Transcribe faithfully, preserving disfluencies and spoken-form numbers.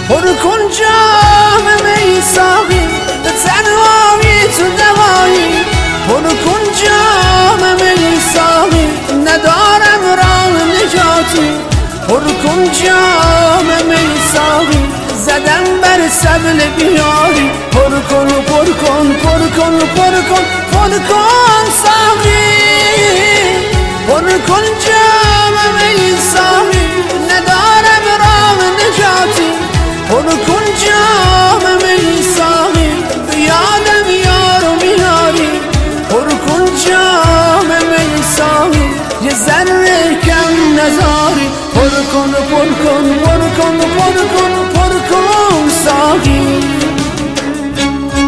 پر کن جام می ساقی به تنهایی تو دوایی پر کن جام می ساقی ندارم راه نجاتی پر کن جام می ساقی زدم بر سبل بیاری پر کن پر کن پر کن پر کن پر کن ساقی پر کن جام می ساقی ندارم راه نجاتی پر کن جام می ساقی یادم یارو میاری پر کن جام می ساقی یه ذره کم نذاری پر کن پر کن پر کن پر کن پر کن ساقی